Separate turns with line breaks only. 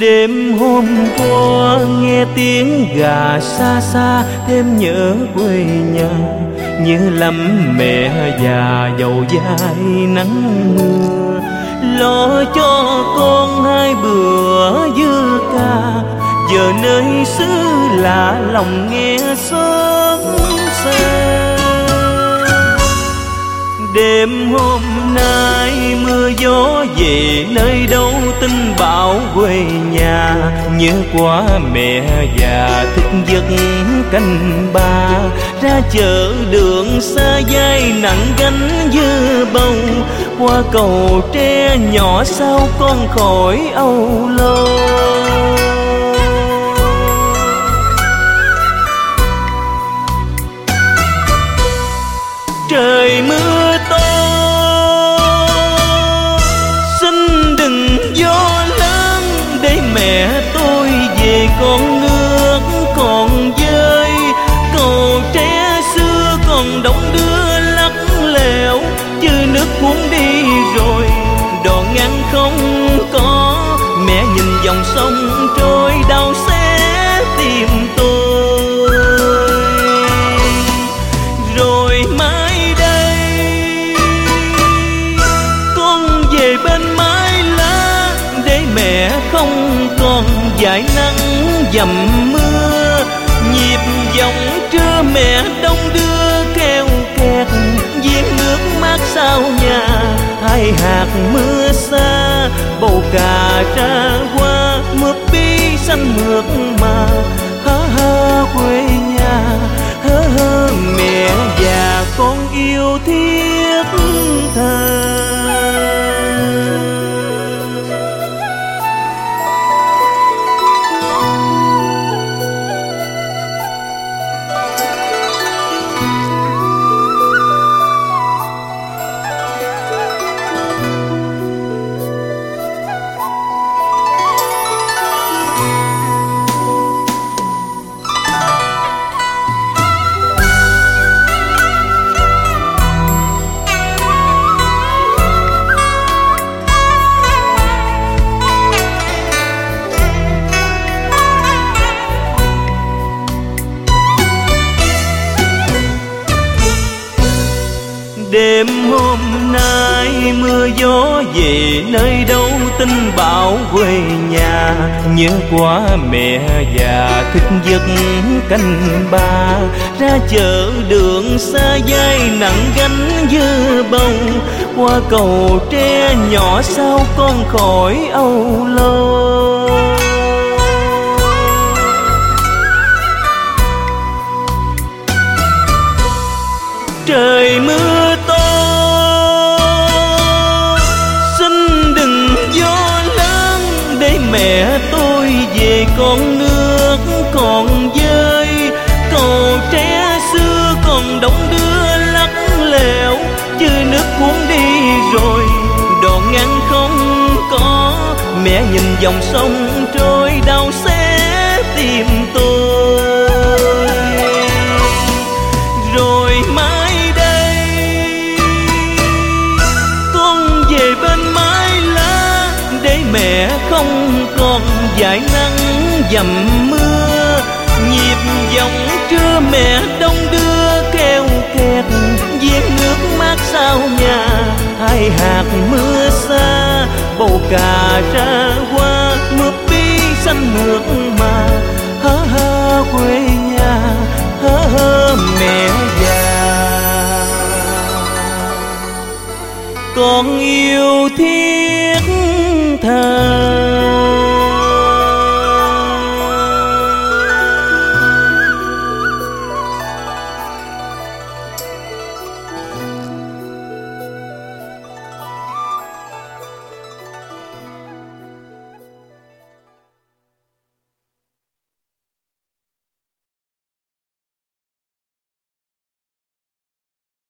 Đêm hôm qua nghe tiếng gà xa xa, thêm nhớ quê nhà như lắm mẹ già dầu dai nắng mưa. Lo cho con hai bữa dư ca, giờ nơi xứ lạ lòng nghe xót xa. Đêm hôm nay mưa gió về nơi đâu, tin bão quê nhà nhớ quá mẹ già thức giấc canh ba. Ra chợ đường xa dai nặng gánh dưa bầu, qua cầu tre nhỏ sao con khỏi âu lo. Trời mưa to xin đừng gió lớn, để mẹ tôi về con nước còn dơi. Cầu tre xưa còn đống đưa lắc lẻo, chứ nước cuốn đi rồi đò ngăn không có. Mẹ nhìn dòng sông trôi đau xé tim tôi. Rồi mai đây con về bên mái lá, để mẹ không còn dải nắng dầm mưa. Nhịp dòng trưa mẹ đông đưa keo kẹt, giếng nước mát sao nhà hai hạt mưa xa. Bầu cà ra hoa mướp bi xanh mượt mà, hớ hớ quê nhà, hớ hớ mẹ già con yêu thiết tha. Đêm hôm nay mưa gió về nơi đâu, tin bão quê nhà nhớ quá mẹ già thức giấc canh ba. Ra chợ đường xa dai nặng gánh dưa bầu, qua cầu tre nhỏ sao con khỏi âu lo. Trời mưa to xin đừng gió lớn, để mẹ tôi về con nước còn dơi. Cầu tre xưa còn đống đưa lắc lẻo, chứ nước cuốn đi rồi đò ngăn không có. Mẹ nhìn dòng sông trôi đau xé tim tôi. Rồi mai về bên mái lá, để mẹ không còn dải nắng dầm mưa. Nhịp dòng trưa mẹ đông đưa keo kẹt, giếng nước mát sao nhà hai hạt mưa xa. Bầu cà ra hoa mướp bi xanh mượt mà, hớ hớ quê nhà, hớ hớ mẹ già con yêu thiết tha.